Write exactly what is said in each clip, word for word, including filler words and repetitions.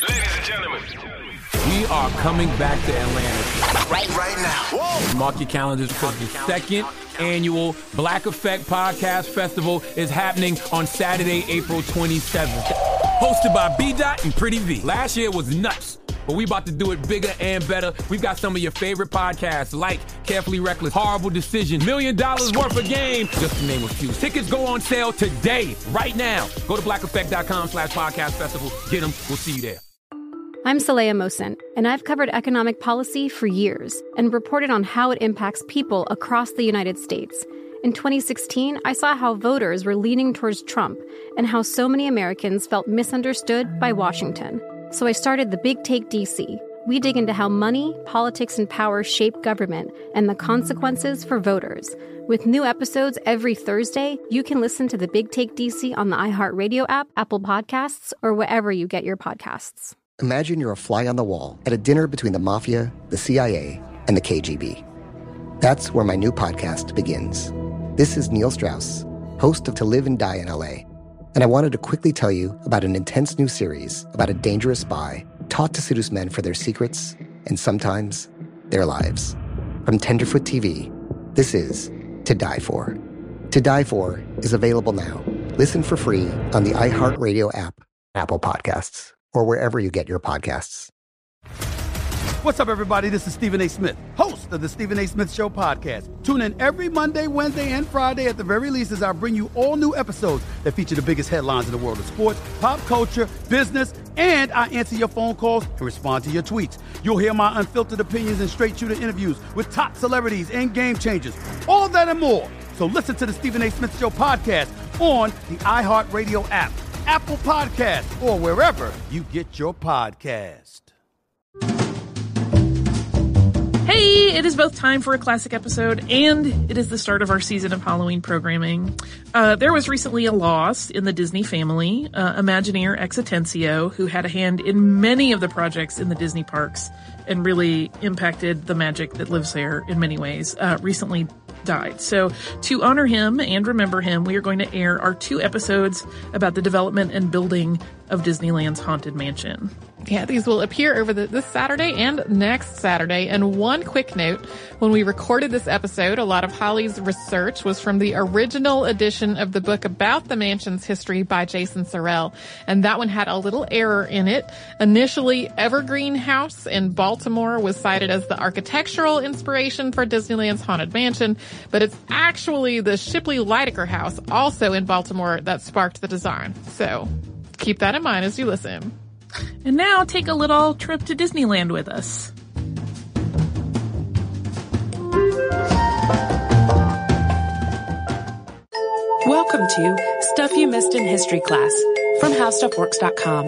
Ladies and gentlemen, we are coming back to Atlanta. Right, right now. Whoa. Mark your calendars because the second annual Black Effect Podcast Festival is happening on Saturday, April twenty-seventh. Hosted by B-Dot and Pretty V. Last year was nuts, but we about to do it bigger and better. We've got some of your favorite podcasts like Carefully Reckless, Horrible Decision, Million Dollars Worth of Game, just to name a few. Tickets go on sale today, right now. Go to blackeffect.com slash podcast festival. Get them. We'll see you there. I'm Saleha Mohsin, and I've covered economic policy for years and reported on how it impacts people across the United States. In twenty sixteen, I saw how voters were leaning towards Trump and how so many Americans felt misunderstood by Washington. So I started The Big Take D C. We dig into how money, politics, and power shape government and the consequences for voters. With new episodes every Thursday, you can listen to The Big Take D C on the iHeartRadio app, Apple Podcasts, or wherever you get your podcasts. Imagine you're a fly on the wall at a dinner between the Mafia, the C I A, and the K G B. That's where my new podcast begins. This is Neil Strauss, host of To Live and Die in L A, and I wanted to quickly tell you about an intense new series about a dangerous spy taught to seduce men for their secrets and sometimes their lives. From Tenderfoot T V, this is To Die For. To Die For is available now. Listen for free on the iHeartRadio app, Apple Podcasts, or wherever you get your podcasts. What's up, everybody? This is Stephen A. Smith, host of the Stephen A. Smith Show podcast. Tune in every Monday, Wednesday, and Friday at the very least as I bring you all new episodes that feature the biggest headlines in the world of sports, pop culture, business, and I answer your phone calls and respond to your tweets. You'll hear my unfiltered opinions and straight-shooter interviews with top celebrities and game changers. All that and more. So listen to the Stephen A. Smith Show podcast on the iHeartRadio app, Apple Podcasts, or wherever you get your podcast. Hey, it is both time for a classic episode and it is the start of our season of Halloween programming. Uh, there was recently a loss in the Disney family. Uh, Imagineer Ex Atencio, who had a hand in many of the projects in the Disney parks and really impacted the magic that lives there in many ways, uh, recently died. So to honor him and remember him, we are going to air our two episodes about the development and building of Disneyland's Haunted Mansion. Yeah, these will appear over the, this Saturday and next Saturday. And one quick note, when we recorded this episode, a lot of Holly's research was from the original edition of the book about the mansion's history by Jason Sorrell. And that one had a little error in it. Initially, Evergreen House in Baltimore was cited as the architectural inspiration for Disneyland's Haunted Mansion, but it's actually the Shipley Lydecker House, also in Baltimore, that sparked the design. So keep that in mind as you listen. And now take a little trip to Disneyland with us. Welcome to Stuff You Missed in History Class from How Stuff Works dot com.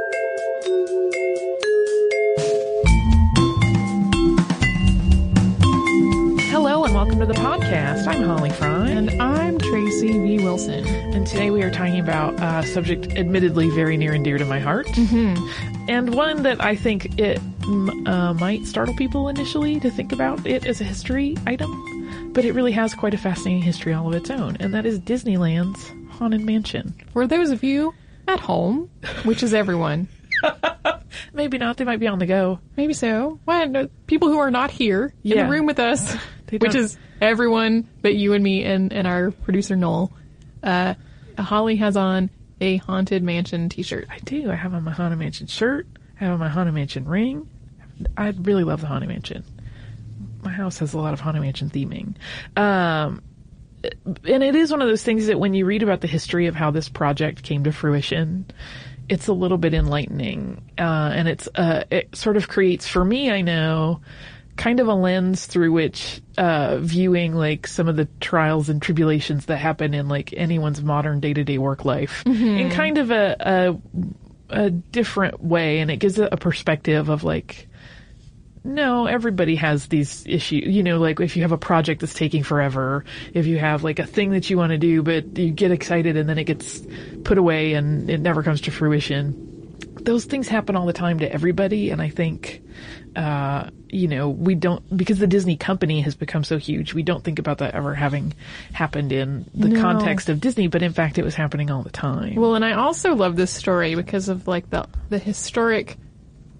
Hello and welcome to the podcast. I'm Holly Fry. And I'm Tracy V. Wilson. And today we are talking about a subject admittedly very near and dear to my heart. Mm-hmm. And one that I think it uh, might startle people initially to think about it as a history item. But it really has quite a fascinating history all of its own. And that is Disneyland's Haunted Mansion. For those of you at home, which is everyone. Maybe not. They might be on the go. Maybe so. Well, people who are not here in yeah. the room with us, which is everyone but you and me and, and our producer Noel. Uh, Holly has on a Haunted Mansion t-shirt. I do. I have on my Haunted Mansion shirt. I have on my Haunted Mansion ring. I really love the Haunted Mansion. My house has a lot of Haunted Mansion theming. Um, and it is one of those things that when you read about the history of how this project came to fruition, it's a little bit enlightening. Uh, and it's, uh, it sort of creates, for me, I know, kind of a lens through which, uh, viewing like some of the trials and tribulations that happen in like anyone's modern day-to-day work life mm-hmm. in kind of a, a, a different way. And it gives a perspective of like, no, everybody has these issues, you know, like if you have a project that's taking forever, if you have like a thing that you want to do, but you get excited and then it gets put away and it never comes to fruition. Those things happen all the time to everybody. And I think, uh, you know, we don't, because the Disney company has become so huge, we don't think about that ever having happened in the no. context of Disney, but in fact it was happening all the time. Well, and I also love this story because of like the, the historic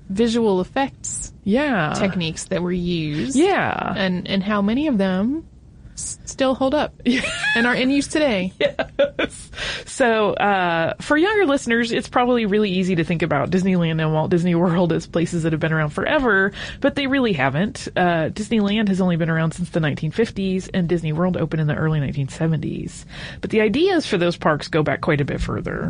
visual effects Yeah. techniques that were used. Yeah. And, and how many of them s- still hold up and are in use today. Yes. So, uh, for younger listeners, it's probably really easy to think about Disneyland and Walt Disney World as places that have been around forever, but they really haven't. Uh, Disneyland has only been around since the nineteen fifties, and Disney World opened in the early nineteen seventies. But the ideas for those parks go back quite a bit further.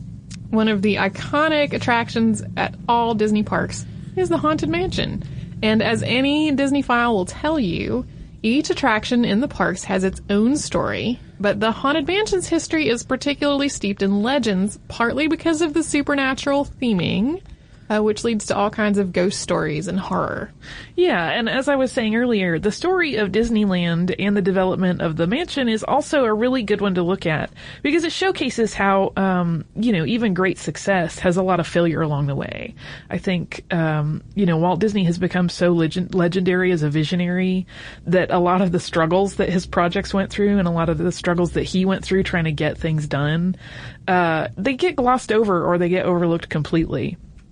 One of the iconic attractions at all Disney parks is the Haunted Mansion. And as any Disney file will tell you, each attraction in the parks has its own story, but the Haunted Mansion's history is particularly steeped in legends, partly because of the supernatural theming, uh, which leads to all kinds of ghost stories and horror. Yeah, and as I was saying earlier, the story of Disneyland and the development of the mansion is also a really good one to look at, because it showcases how, um, you know, even great success has a lot of failure along the way. I think, um, you know, Walt Disney has become so legend- legendary as a visionary that a lot of the struggles that his projects went through and a lot of the struggles that he went through trying to get things done, uh, they get glossed over or they get overlooked completely.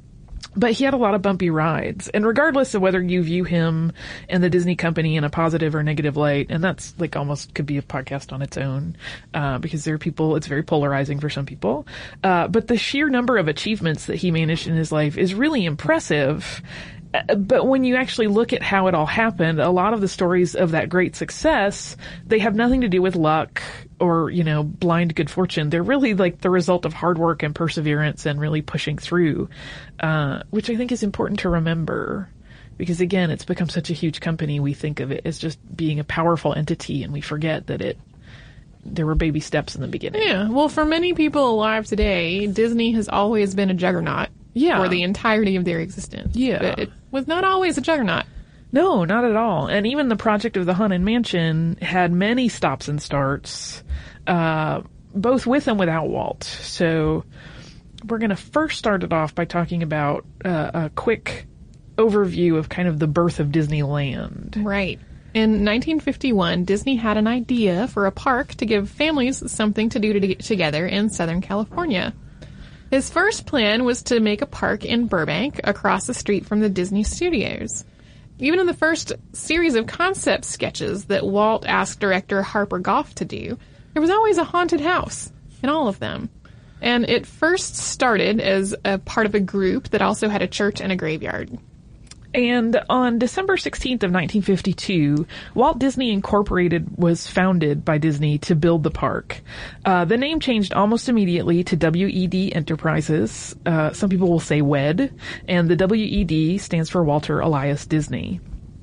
But he had a lot of bumpy rides. And regardless of whether you view him and the Disney company in a positive or negative light, and that's like almost could be a podcast on its own, uh, because there are people, it's very polarizing for some people. Uh, but the sheer number of achievements that he managed in his life is really impressive. But when you actually look at how it all happened, a lot of the stories of that great success, they have nothing to do with luck or, you know, blind good fortune. They're really like the result of hard work and perseverance and really pushing through, uh, which I think is important to remember. Because again, it's become such a huge company. We think of it as just being a powerful entity, and we forget that it, there were baby steps in the beginning. Yeah, well, for many people alive today, Disney has always been a juggernaut. Yeah. For the entirety of their existence. Yeah. But it was not always a juggernaut. No, not at all. And even the project of the Haunted Mansion had many stops and starts, uh, both with and without Walt. So we're going to first start it off by talking about uh, a quick overview of kind of the birth of Disneyland. Right. In nineteen fifty-one, Disney had an idea for a park to give families something to do to get together in Southern California. His first plan was to make a park in Burbank, across the street from the Disney Studios. Even in the first series of concept sketches that Walt asked director Harper Goff to do, there was always a haunted house in all of them. And it first started as a part of a group that also had a church and a graveyard. And on December sixteenth of nineteen fifty-two, Walt Disney Incorporated was founded by Disney to build the park. Uh, the name changed almost immediately to W E D Enterprises. Uh, some people will say W E D, and the W E D stands for Walter Elias Disney.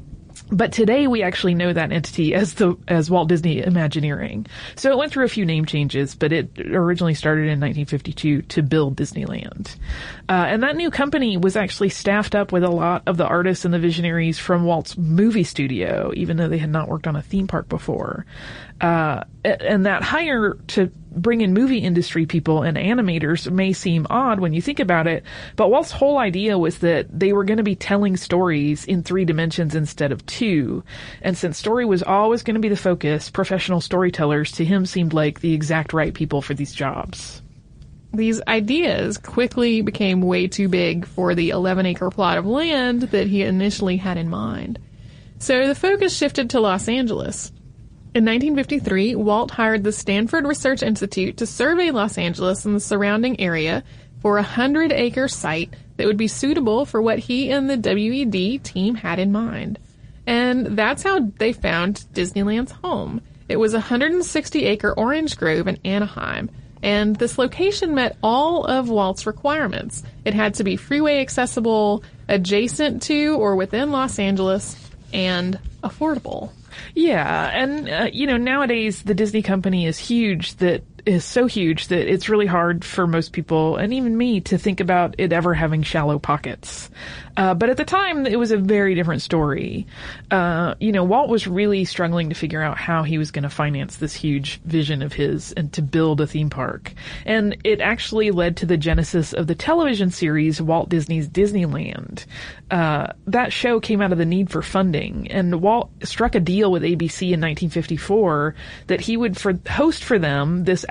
But today we actually know that entity as the as Walt Disney Imagineering. So it went through a few name changes, but it originally started in nineteen fifty-two to build Disneyland. Uh, and that new company was actually staffed up with a lot of the artists and the visionaries from Walt's movie studio, even though they had not worked on a theme park before. Uh, and that hire to bring in movie industry people and animators may seem odd when you think about it, but Walt's whole idea was that they were going to be telling stories in three dimensions instead of two. And since story was always going to be the focus, professional storytellers to him seemed like the exact right people for these jobs. These ideas quickly became way too big for the eleven acre plot of land that he initially had in mind. So the focus shifted to Los Angeles. In nineteen fifty-three, Walt hired the Stanford Research Institute to survey Los Angeles and the surrounding area for a hundred acre site that would be suitable for what he and the W E D team had in mind. And that's how they found Disneyland's home. It was a one hundred sixty acre orange grove in Anaheim, and this location met all of Walt's requirements. It had to be freeway accessible, adjacent to or within Los Angeles, and affordable. Yeah, and, uh, you know, nowadays the Disney company is huge that is so huge that it's really hard for most people, and even me, to think about it ever having shallow pockets. Uh, but at the time, it was a very different story. Uh, you know, Walt was really struggling to figure out how he was going to finance this huge vision of his and to build a theme park. And it actually led to the genesis of the television series Walt Disney's Disneyland. Uh, that show came out of the need for funding, and Walt struck a deal with A B C in nineteen fifty-four that he would for, host for them this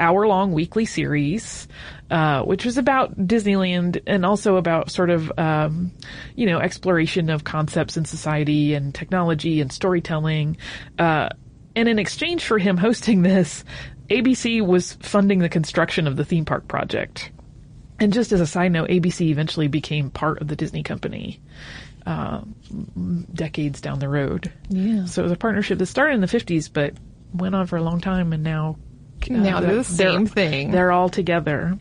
hour-long weekly series, uh, which was about Disneyland and also about sort of, um, you know, exploration of concepts in society and technology and storytelling. Uh, and in exchange for him hosting this, A B C was funding the construction of the theme park project. And just as a side note, A B C eventually became part of the Disney company, uh, decades down the road. Yeah. So it was a partnership that started in the fifties, but went on for a long time, and now uh, now they're the same they're, thing. They're all together.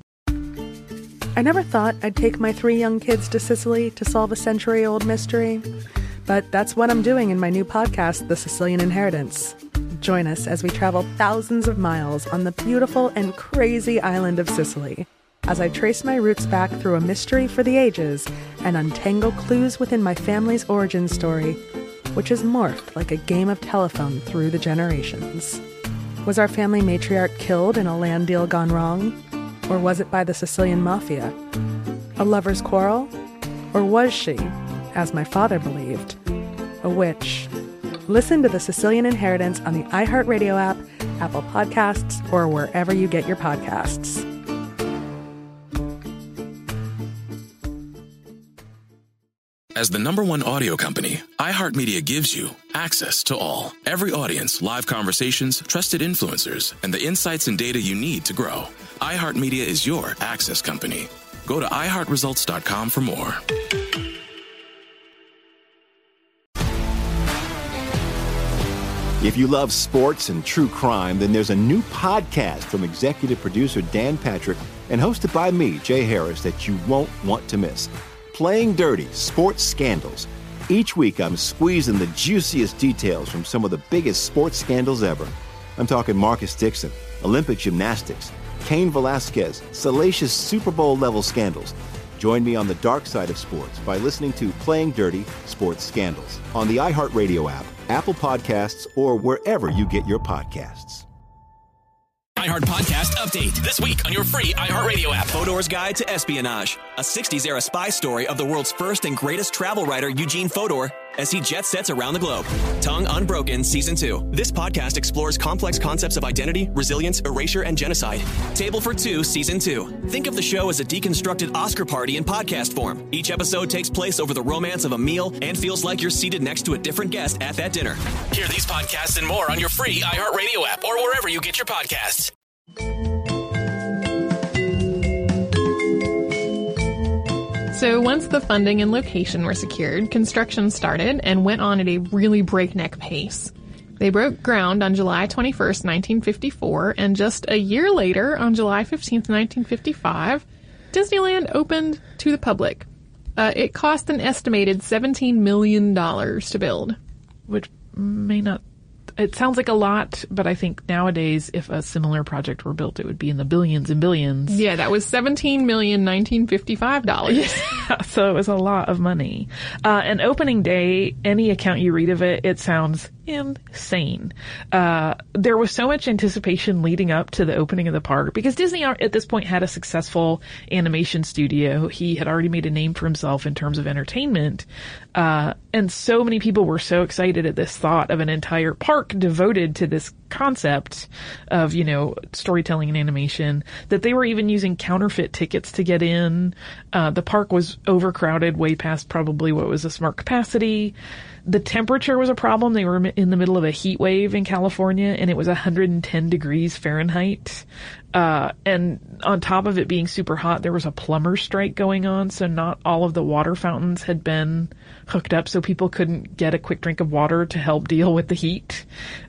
I never thought I'd take my three young kids to Sicily to solve a century-old mystery, but that's what I'm doing in my new podcast, The Sicilian Inheritance. Join us as we travel thousands of miles on the beautiful and crazy island of Sicily, as I trace my roots back through a mystery for the ages and untangle clues within my family's origin story, which has morphed like a game of telephone through the generations. Was our family matriarch killed in a land deal gone wrong? Or was it by the Sicilian mafia? A lover's quarrel? Or was she, as my father believed, a witch? Listen to The Sicilian Inheritance on the iHeartRadio app, Apple Podcasts, or wherever you get your podcasts. As the number one audio company, iHeartMedia gives you access to all. Every audience, live conversations, trusted influencers, and the insights and data you need to grow. iHeartMedia is your access company. Go to i heart results dot com for more. If you love sports and true crime, then there's a new podcast from executive producer Dan Patrick and hosted by me, Jay Harris, that you won't want to miss. Playing Dirty: Sports Scandals. Each week, I'm squeezing the juiciest details from some of the biggest sports scandals ever. I'm talking Marcus Dixon, Olympic gymnastics, Cain Velasquez, salacious Super Bowl-level scandals. Join me on the dark side of sports by listening to Playing Dirty: Sports Scandals on the iHeartRadio app, Apple Podcasts, or wherever you get your podcasts. iHeart Podcast Update. This week on your free iHeartRadio app. Fodor's Guide to Espionage. A sixties-era spy story of the world's first and greatest travel writer, Eugene Fodor, as he jet sets around the globe. Tongue Unbroken Season two. This podcast explores complex concepts of identity, resilience, erasure, and genocide. Table for Two Season two. Think of the show as a deconstructed Oscar party in podcast form. Each episode takes place over the romance of a meal and feels like you're seated next to a different guest at that dinner. Hear these podcasts and more on your free iHeartRadio app or wherever you get your podcasts. So once the funding and location were secured, construction started and went on at a really breakneck pace. They broke ground on July twenty-first, nineteen fifty-four, and just a year later, on July fifteenth, nineteen fifty-five, Disneyland opened to the public. Uh, it cost an estimated seventeen million dollars to build. Which may not... It sounds like a lot, but I think nowadays, if a similar project were built, it would be in the billions and billions. Yeah, that was seventeen million dollars, nineteen fifty-five dollars. Yeah, so it was a lot of money. Uh, and opening day, any account you read of it, it sounds insane. Uh, there was so much anticipation leading up to the opening of the park because Disney at this point had a successful animation studio. He had already made a name for himself in terms of entertainment. Uh, and so many people were so excited at this thought of an entire park devoted to this concept of, you know, storytelling and animation that they were even using counterfeit tickets to get in. Uh, the park was overcrowded way past probably what was a smart capacity. The temperature was a problem. They were in the middle of a heat wave in California, and it was one hundred ten degrees Fahrenheit. Uh, and on top of it being super hot, there was a plumber strike going on, so not all of the water fountains had been hooked up, so people couldn't get a quick drink of water to help deal with the heat.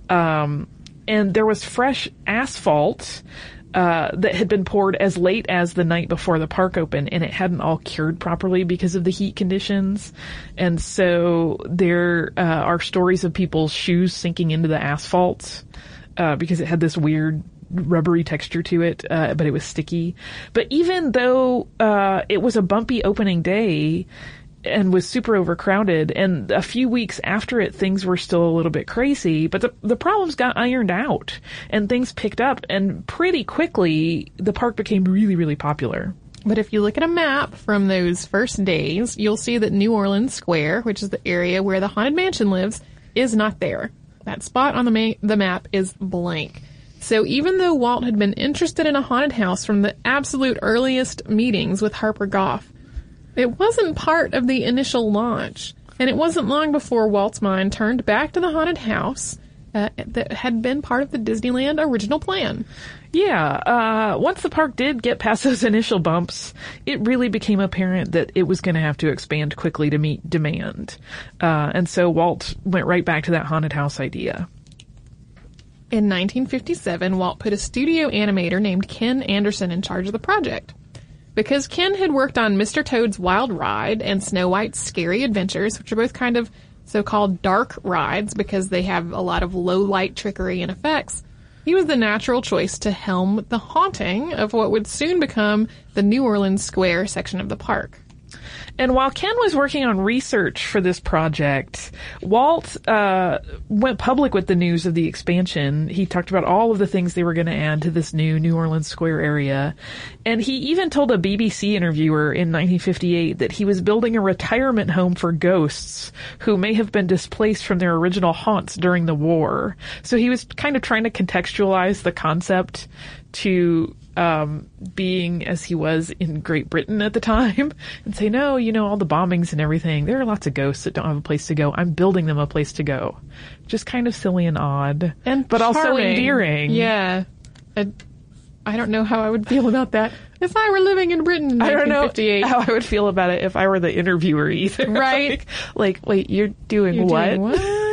Um, and there was fresh asphalt uh, that had been poured as late as the night before the park opened, and it hadn't all cured properly because of the heat conditions. And so there uh, are stories of people's shoes sinking into the asphalt uh, because it had this weird rubbery texture to it, uh, but it was sticky. But even though uh, it was a bumpy opening day and was super overcrowded, and a few weeks after it, things were still a little bit crazy, but the, the problems got ironed out and things picked up, and pretty quickly the park became really, really popular. But if you look at a map from those first days, you'll see that New Orleans Square, which is the area where the Haunted Mansion lives, is not there. That spot on the ma- the map is blank. So even though Walt had been interested in a haunted house from the absolute earliest meetings with Harper Goff, it wasn't part of the initial launch. And it wasn't long before Walt's mind turned back to the haunted house uh, that had been part of the Disneyland original plan. Yeah, uh, once the park did get past those initial bumps, it really became apparent that it was going to have to expand quickly to meet demand. Uh, and so Walt went right back to that haunted house idea. In nineteen fifty-seven, Walt put a studio animator named Ken Anderson in charge of the project. Because Ken had worked on Mister Toad's Wild Ride and Snow White's Scary Adventures, which are both kind of so-called dark rides because they have a lot of low-light trickery and effects, he was the natural choice to helm the haunting of what would soon become the New Orleans Square section of the park. And while Ken was working on research for this project, Walt uh, went public with the news of the expansion. He talked about all of the things they were going to add to this new New Orleans Square area. And he even told a B B C interviewer in nineteen fifty-eight that he was building a retirement home for ghosts who may have been displaced from their original haunts during the war. So he was kind of trying to contextualize the concept to Um, being as he was in Great Britain at the time and say, no, you know, all the bombings and everything, there are lots of ghosts that don't have a place to go. I'm building them a place to go. Just kind of silly and odd, and but charming. Also endearing. Yeah. I, I don't know how I would feel about that if I were living in Britain in I don't nineteen fifty-eight. know how I would feel about it if I were the interviewer either. Right. like, like, wait, you're doing you're what? Doing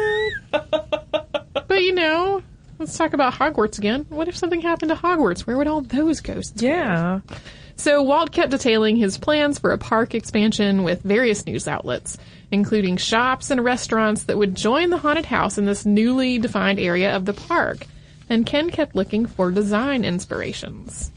what? But you know, let's talk about Hogwarts again. What if something happened to Hogwarts? Where would all those ghosts Yeah. go? So Walt kept detailing his plans for a park expansion with various news outlets, including shops and restaurants that would join the haunted house in this newly defined area of the park. And Ken kept looking for design inspirations.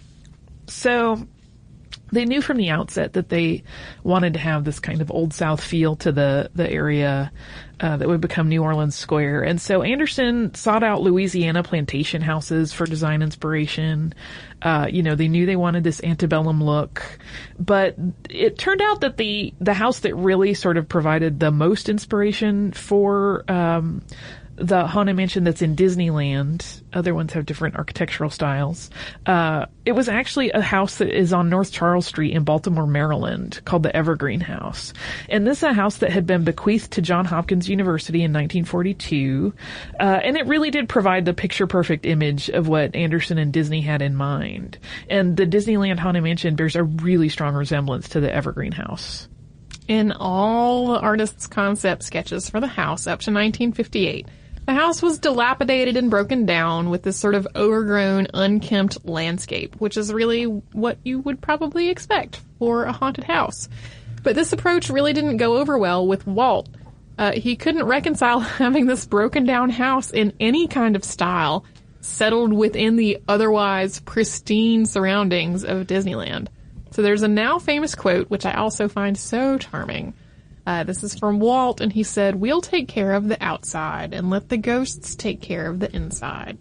So they knew from the outset that they wanted to have this kind of Old South feel to the, the area uh, that would become New Orleans Square. And so Anderson sought out Louisiana plantation houses for design inspiration. Uh, you know, they knew they wanted this antebellum look. But it turned out that the, the house that really sort of provided the most inspiration for um the Haunted Mansion that's in Disneyland, other ones have different architectural styles. Uh, it was actually a house that is on North Charles Street in Baltimore, Maryland, called the Evergreen House. And this is a house that had been bequeathed to Johns Hopkins University in nineteen forty-two. Uh, and it really did provide the picture-perfect image of what Anderson and Disney had in mind. And the Disneyland Haunted Mansion bears a really strong resemblance to the Evergreen House. In all the artist's concept sketches for the house up to nineteen fifty-eight, the house was dilapidated and broken down with this sort of overgrown, unkempt landscape, which is really what you would probably expect for a haunted house. But this approach really didn't go over well with Walt. Uh, he couldn't reconcile having this broken down house in any kind of style settled within the otherwise pristine surroundings of Disneyland. So there's a now famous quote, which I also find so charming. Uh, this is from Walt, and he said, "We'll take care of the outside and let the ghosts take care of the inside."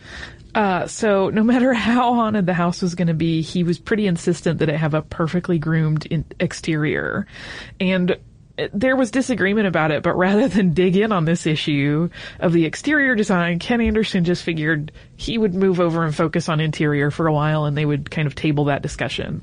Uh, so no matter how haunted the house was going to be, he was pretty insistent that it have a perfectly groomed in- exterior. And there was disagreement about it, but rather than dig in on this issue of the exterior design, Ken Anderson just figured he would move over and focus on interior for a while, and they would kind of table that discussion.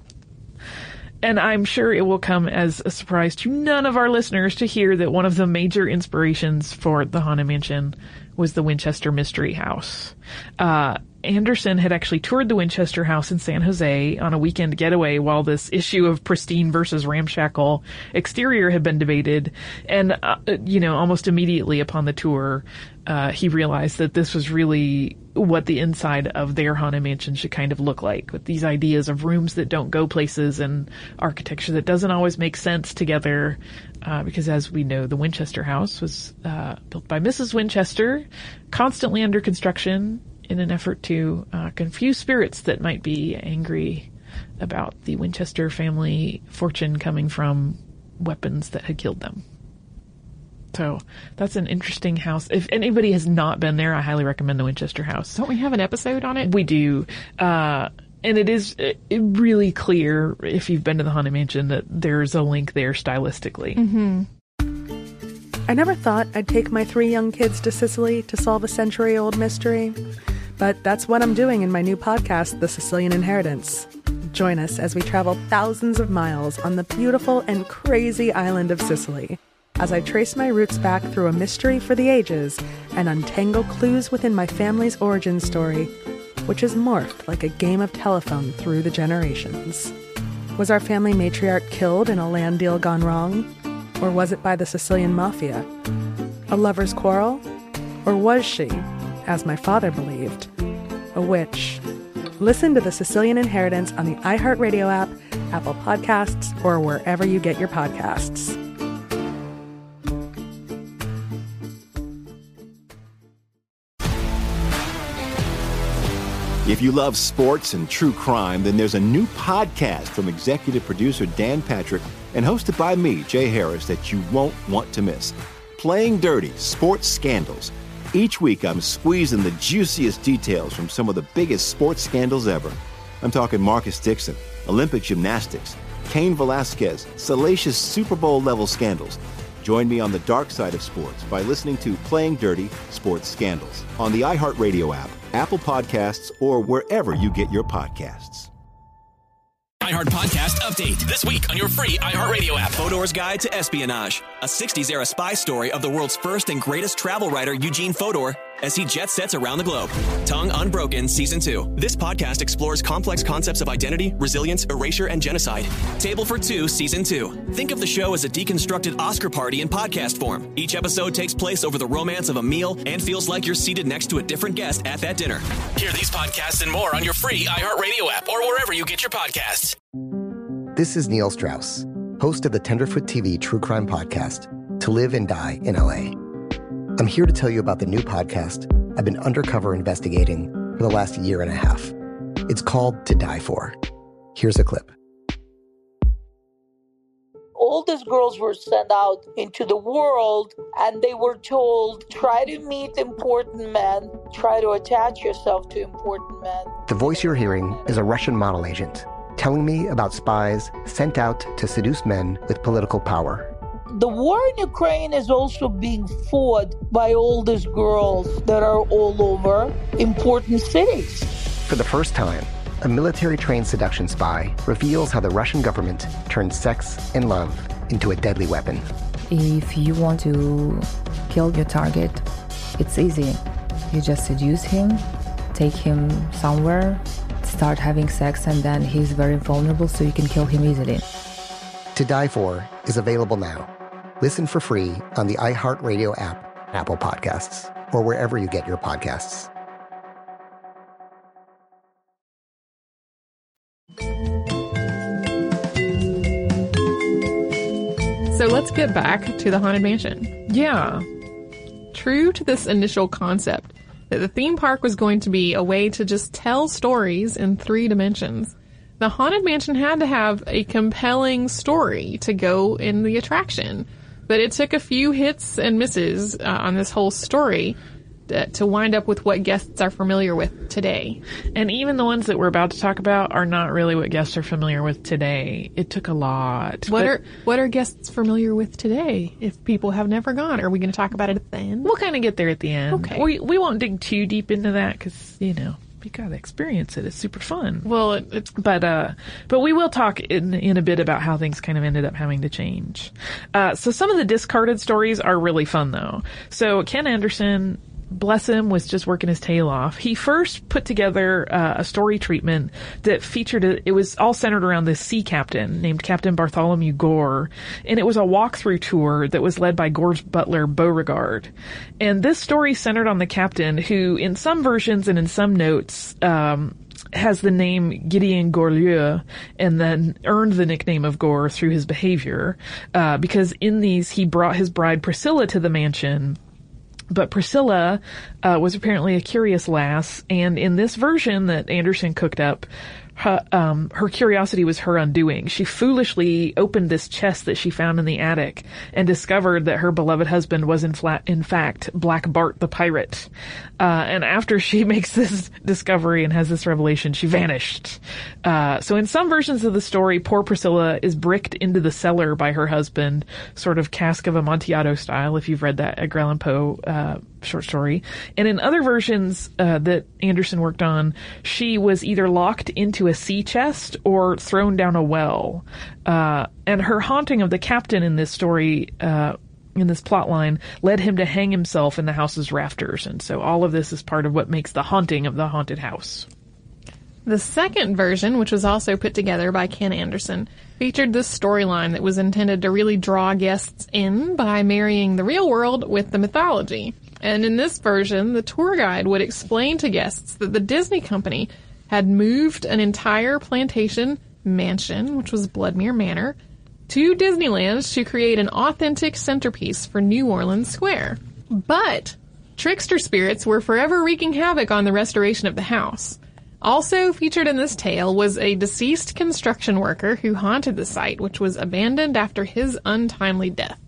And I'm sure it will come as a surprise to none of our listeners to hear that one of the major inspirations for the Haunted Mansion was the Winchester Mystery House. Uh, Anderson had actually toured the Winchester House in San Jose on a weekend getaway while this issue of pristine versus ramshackle exterior had been debated. And, uh, you know, almost immediately upon the tour, uh, he realized that this was really what the inside of their Haunted Mansion should kind of look like, with these ideas of rooms that don't go places and architecture that doesn't always make sense together. Uh, because as we know, the Winchester House was uh, built by Missus Winchester, constantly under construction, in an effort to uh, confuse spirits that might be angry about the Winchester family fortune coming from weapons that had killed them. So that's an interesting house. If anybody has not been there, I highly recommend the Winchester House. Don't we have an episode on it? We do. Uh, and it is it really clear, if you've been to the Haunted Mansion, that there's a link there stylistically. Mm-hmm. I never thought I'd take my three young kids to Sicily to solve a century-old mystery. But that's what I'm doing in my new podcast, The Sicilian Inheritance. Join us as we travel thousands of miles on the beautiful and crazy island of Sicily, as I trace my roots back through a mystery for the ages and untangle clues within my family's origin story, which has morphed like a game of telephone through the generations. Was our family matriarch killed in a land deal gone wrong? Or was it by the Sicilian mafia? A lover's quarrel? Or was she, as my father believed, a witch? Listen to The Sicilian Inheritance on the iHeartRadio app, Apple Podcasts, or wherever you get your podcasts. If you love sports and true crime, then there's a new podcast from executive producer Dan Patrick and hosted by me, Jay Harris, that you won't want to miss. Playing Dirty: Sports Scandals. Each week, I'm squeezing the juiciest details from some of the biggest sports scandals ever. I'm talking Marcus Dixon, Olympic gymnastics, Cain Velasquez, salacious Super Bowl-level scandals. Join me on the dark side of sports by listening to Playing Dirty: Sports Scandals on the iHeartRadio app, Apple Podcasts, or wherever you get your podcasts. iHeart Podcast Update. This week on your free iHeartRadio app. Fodor's Guide to Espionage. A sixties era spy story of the world's first and greatest travel writer, Eugene Fodor, as he jet sets around the globe. Tongue Unbroken Season two. This podcast explores complex concepts of identity, resilience, erasure, and genocide. Table for Two Season two. Think of the show as a deconstructed Oscar party in podcast form. Each episode takes place over the romance of a meal and feels like you're seated next to a different guest at that dinner. Hear these podcasts and more on your free iHeartRadio app or wherever you get your podcasts. This is Neil Strauss, host of the Tenderfoot T V true crime podcast, To Live and Die in L A. I'm here to tell you about the new podcast I've been undercover investigating for the last year and a half. It's called To Die For. Here's a clip. All these girls were sent out into the world and they were told, try to meet important men, try to attach yourself to important men. The voice you're hearing is a Russian model agent telling me about spies sent out to seduce men with political power. The war in Ukraine is also being fought by all these girls that are all over important cities. For the first time, a military-trained seduction spy reveals how the Russian government turned sex and love into a deadly weapon. If you want to kill your target, it's easy. You just seduce him, take him somewhere, start having sex, and then he's very vulnerable, so you can kill him easily. To Die For is available now. Listen for free on the iHeartRadio app, Apple Podcasts, or wherever you get your podcasts. So let's get back to the Haunted Mansion. Yeah. True to this initial concept that the theme park was going to be a way to just tell stories in three dimensions, the Haunted Mansion had to have a compelling story to go in the attraction. But it took a few hits and misses uh, on this whole story to, to wind up with what guests are familiar with today. And even the ones that we're about to talk about are not really what guests are familiar with today. It took a lot. What but are what are guests familiar with today if people have never gone? Are we going to talk about it at the end? We'll kind of get there at the end. Okay. We, we won't dig too deep into that because, you know, you gotta experience it. It's super fun. Well, it, it's but uh, but we will talk in in a bit about how things kind of ended up having to change. Uh, so some of the discarded stories are really fun though. So Ken Anderson, bless him, was just working his tail off. He first put together uh, a story treatment that featured a, it was all centered around this sea captain named Captain Bartholomew Gore, and it was a walkthrough tour that was led by Gore's butler Beauregard. And this story centered on the captain, who in some versions and in some notes um has the name Gideon Gorlieu and then earned the nickname of Gore through his behavior, uh, because in these he brought his bride Priscilla to the mansion. But Priscilla uh, was apparently a curious lass, and in this version that Anderson cooked up, her, um, her curiosity was her undoing. She foolishly opened this chest that she found in the attic and discovered that her beloved husband was in, flat, in fact Black Bart the pirate. Uh, and after she makes this discovery and has this revelation, she vanished. Uh, so in some versions of the story, poor Priscilla is bricked into the cellar by her husband, sort of Cask of Amontillado style, if you've read that Edgar Allan Poe uh, short story. And in other versions uh, that Anderson worked on, she was either locked into a sea chest or thrown down a well. Uh, and her haunting of the captain in this story, uh, in this plot line, led him to hang himself in the house's rafters. And so all of this is part of what makes the haunting of the haunted house. The second version, which was also put together by Ken Anderson, featured this storyline that was intended to really draw guests in by marrying the real world with the mythology. And in this version, the tour guide would explain to guests that the Disney company had moved an entire plantation mansion, which was Bloodmere Manor, to Disneyland to create an authentic centerpiece for New Orleans Square. But trickster spirits were forever wreaking havoc on the restoration of the house. Also featured in this tale was a deceased construction worker who haunted the site, which was abandoned after his untimely death.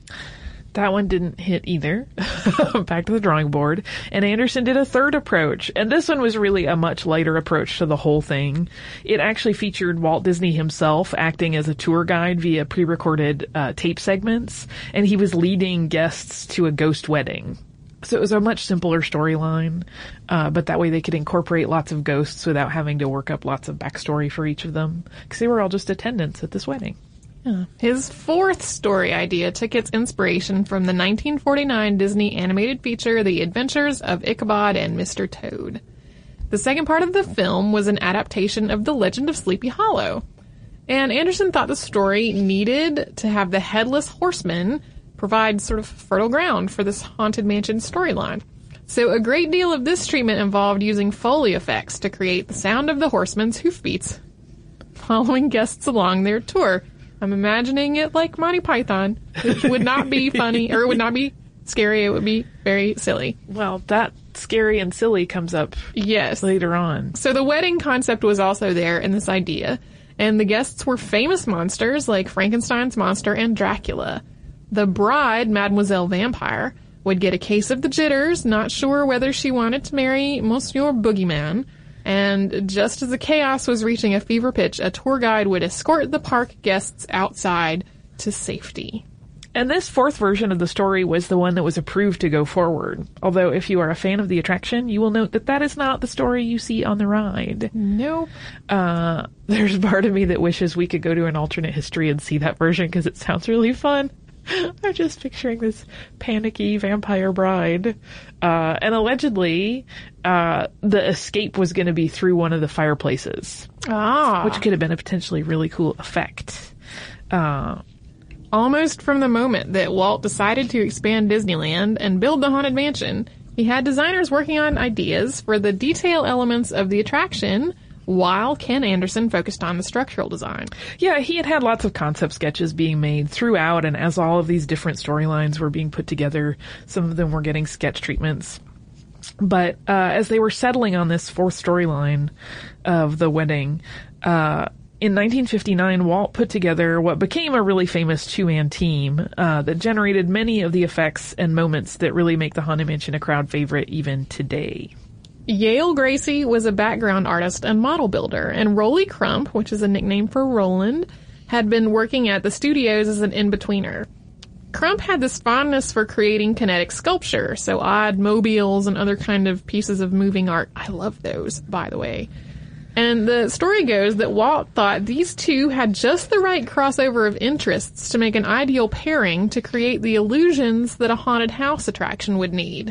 That one didn't hit either. Back to the drawing board. And Anderson did a third approach. And this one was really a much lighter approach to the whole thing. It actually featured Walt Disney himself acting as a tour guide via pre-recorded uh, tape segments. And he was leading guests to a ghost wedding. So it was a much simpler storyline, uh, but that way they could incorporate lots of ghosts without having to work up lots of backstory for each of them, because they were all just attendants at this wedding. Yeah. His fourth story idea took its inspiration from the nineteen forty-nine Disney animated feature, The Adventures of Ichabod and Mister Toad. The second part of the film was an adaptation of The Legend of Sleepy Hollow, and Anderson thought the story needed to have the Headless Horseman provide sort of fertile ground for this Haunted Mansion storyline. So a great deal of this treatment involved using Foley effects to create the sound of the horseman's hoofbeats following guests along their tour. I'm imagining it like Monty Python, which would not be funny, or it would not be scary, it would be very silly. Well, that scary and silly comes up yes. later on. So the wedding concept was also there in this idea, and the guests were famous monsters like Frankenstein's monster and Dracula. The bride, Mademoiselle Vampire, would get a case of the jitters, not sure whether she wanted to marry Monsieur Boogeyman. And just as the chaos was reaching a fever pitch, a tour guide would escort the park guests outside to safety. And this fourth version of the story was the one that was approved to go forward. Although if you are a fan of the attraction, you will note that that is not the story you see on the ride. Nope. Uh, there's part of me that wishes we could go to an alternate history and see that version because it sounds really fun. I'm just picturing this panicky vampire bride. Uh, and allegedly, uh, the escape was going to be through one of the fireplaces. Ah. Which could have been a potentially really cool effect. Uh, Almost from the moment that Walt decided to expand Disneyland and build the Haunted Mansion, he had designers working on ideas for the detail elements of the attraction, while Ken Anderson focused on the structural design. Yeah, he had had lots of concept sketches being made throughout, and as all of these different storylines were being put together, some of them were getting sketch treatments. But uh, as they were settling on this fourth storyline of the wedding, uh, in nineteen fifty-nine, Walt put together what became a really famous two-man team uh, that generated many of the effects and moments that really make the Haunted Mansion a crowd favorite even today. Yale Gracie was a background artist and model builder, and Rolly Crump, which is a nickname for Roland, had been working at the studios as an in-betweener. Crump had this fondness for creating kinetic sculpture, so odd mobiles and other kind of pieces of moving art. I love those, by the way. And the story goes that Walt thought these two had just the right crossover of interests to make an ideal pairing to create the illusions that a haunted house attraction would need.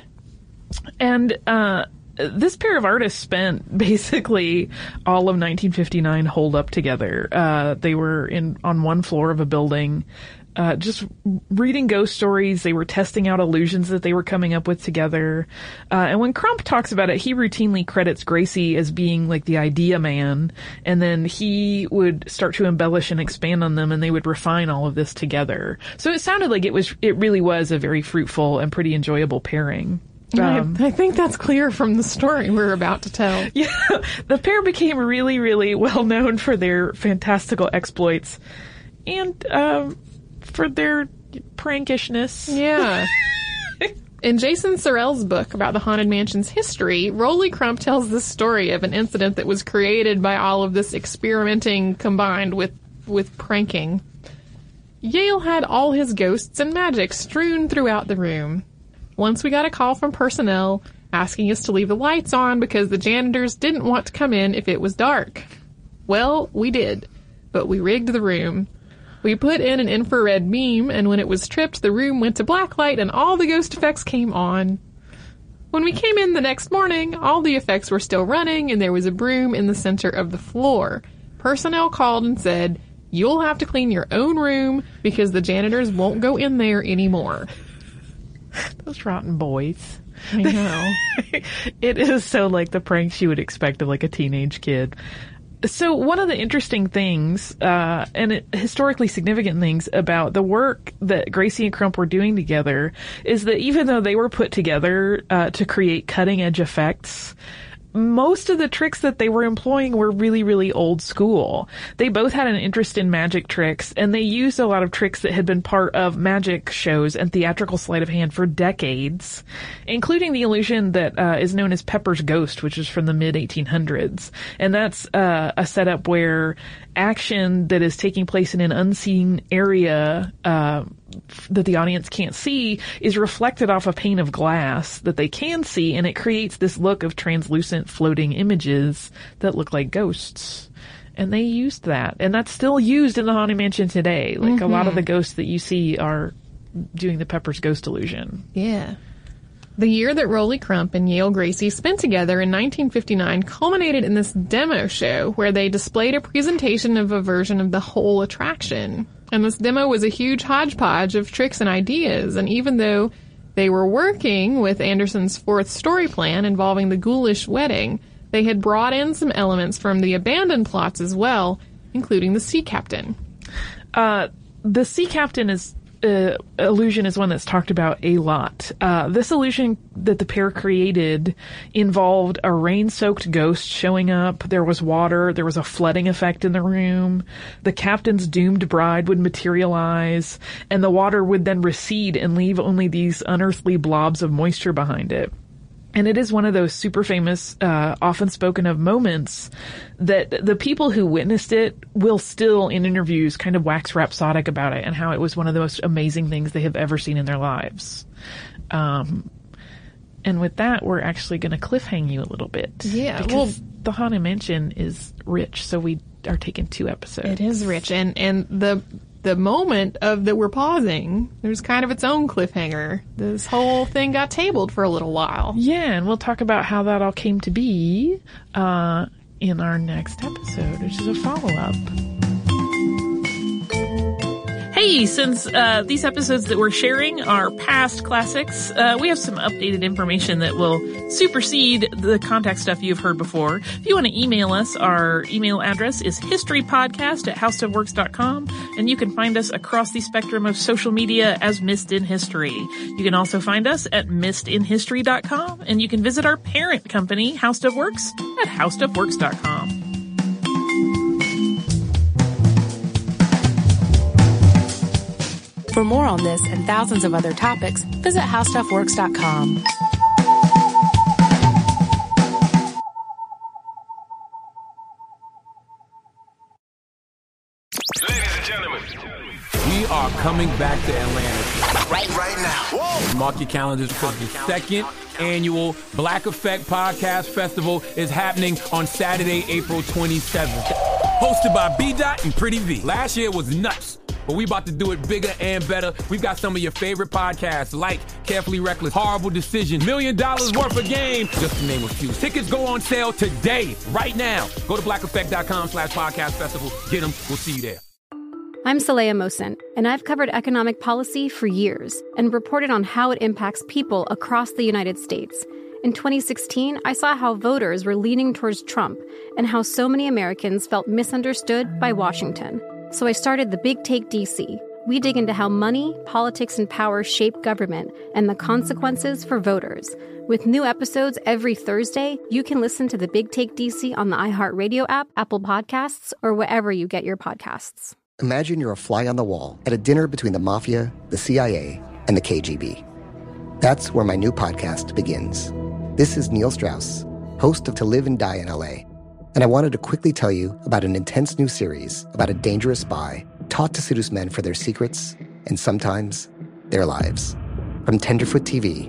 And, uh... this pair of artists spent basically all of nineteen fifty-nine holed up together. Uh, they were in on one floor of a building, uh, just reading ghost stories. They were testing out illusions that they were coming up with together. Uh, and when Crump talks about it, he routinely credits Gracie as being like the idea man. And then he would start to embellish and expand on them, and they would refine all of this together. So it sounded like it was, it really was a very fruitful and pretty enjoyable pairing. Um, I, I think that's clear from the story we're about to tell. Yeah, the pair became really, really well known for their fantastical exploits and um, for their prankishness. Yeah. In Jason Sorrell's book about the Haunted Mansion's history, Rolly Crump tells this story of an incident that was created by all of this experimenting combined with, with pranking. Yale had all his ghosts and magic strewn throughout the room. once we got a call from personnel asking us to leave the lights on because the janitors didn't want to come in if it was dark. Well, we did, but we rigged the room. We put in an infrared beam, and when it was tripped, the room went to blacklight and all the ghost effects came on. When we came in the next morning, all the effects were still running and there was a broom in the center of the floor. Personnel called and said, "You'll have to clean your own room because the janitors won't go in there anymore." Those rotten boys. I know. It is so like the pranks you would expect of like a teenage kid. So one of the interesting things, uh, and it, historically significant things about the work that Gracie and Crump were doing together is that even though they were put together uh, to create cutting edge effects, most of the tricks that they were employing were really, really old school. They both had an interest in magic tricks, and they used a lot of tricks that had been part of magic shows and theatrical sleight of hand for decades, including the illusion that uh, is known as Pepper's Ghost, which is from the mid eighteen hundreds. And that's uh, a setup where action that is taking place in an unseen area uh that the audience can't see is reflected off a pane of glass that they can see, and it creates this look of translucent floating images that look like ghosts. And they used that, and that's still used in the Haunted Mansion today. Like mm-hmm. a lot of the ghosts that you see are doing the Pepper's Ghost illusion. Yeah. The year that Rolly Crump and Yale Gracie spent together in nineteen fifty-nine culminated in this demo show where they displayed a presentation of a version of the whole attraction. And this demo was a huge hodgepodge of tricks and ideas, and even though they were working with Anderson's fourth story plan involving the ghoulish wedding, they had brought in some elements from the abandoned plots as well, including the sea captain. Uh, the sea captain is Uh, illusion is one that's talked about a lot. Uh, this illusion that the pair created involved a rain-soaked ghost showing up. There was water. There was a flooding effect in the room. The captain's doomed bride would materialize, and the water would then recede and leave only these unearthly blobs of moisture behind it. And it is one of those super famous, uh, often spoken of moments that the people who witnessed it will still, in interviews, kind of wax rhapsodic about it and how it was one of the most amazing things they have ever seen in their lives. Um, and with that, we're actually going to cliffhang you a little bit. Yeah, because well, the Haunted Mansion is rich, so we are taking two episodes. It is rich, and and the the moment of that we're pausing, there's kind of its own cliffhanger. This whole thing got tabled for a little while. Yeah, and we'll talk about how that all came to be uh, in our next episode, which is a follow-up. Hey, since uh, these episodes that we're sharing are past classics, uh, we have some updated information that will supersede the contact stuff you've heard before. If you want to email us, our email address is historypodcast at howstuffworks dot com, and you can find us across the spectrum of social media as Missed in History. You can also find us at missed in history dot com, and you can visit our parent company, How Stuff Works, at how stuff works dot com. For more on this and thousands of other topics, visit how stuff works dot com. Ladies and gentlemen, we are coming back to Atlanta. Right, right now. Whoa. Mark your calendars because the second annual Black Effect Podcast Festival is happening on Saturday, April twenty-seventh. Hosted by B Dot and Pretty V. Last year was nuts, but we about to do it bigger and better. We've got some of your favorite podcasts like Carefully Reckless, Horrible Decision, Million Dollars Worth of Game, just to name a few. Tickets go on sale today, right now. Go to black effect dot com slash podcast festival. Get them. We'll see you there. I'm Saleha Mohsen, and I've covered economic policy for years and reported on how it impacts people across the United States. In twenty sixteen, I saw how voters were leaning towards Trump and how so many Americans felt misunderstood by Washington. So I started The Big Take D C. We dig into how money, politics, and power shape government and the consequences for voters. With new episodes every Thursday, you can listen to The Big Take D C on the iHeartRadio app, Apple Podcasts, or wherever you get your podcasts. Imagine you're a fly on the wall at a dinner between the mafia, the C I A, and the K G B. That's where my new podcast begins. This is Neil Strauss, host of To Live and Die in L A, and I wanted to quickly tell you about an intense new series about a dangerous spy taught to seduce men for their secrets and sometimes their lives. From Tenderfoot T V,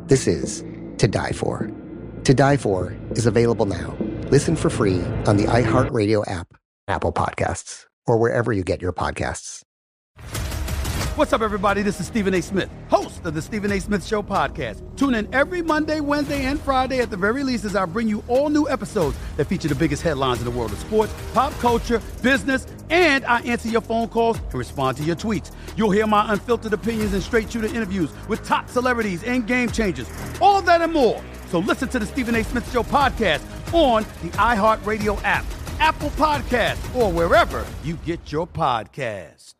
This is To Die For. To Die For is available now. Listen for free on the iHeartRadio app, Apple Podcasts, or wherever you get your podcasts. What's up, everybody? This is Stephen A. Smith, host of the Stephen A. Smith Show podcast. Tune in every Monday, Wednesday, and Friday at the very least as I bring you all new episodes that feature the biggest headlines in the world of sports, pop culture, business, and I answer your phone calls and respond to your tweets. You'll hear my unfiltered opinions and straight-shooter interviews with top celebrities and game changers. All of that and more. So listen to the Stephen A. Smith Show podcast on the iHeartRadio app, Apple Podcasts, or wherever you get your podcasts.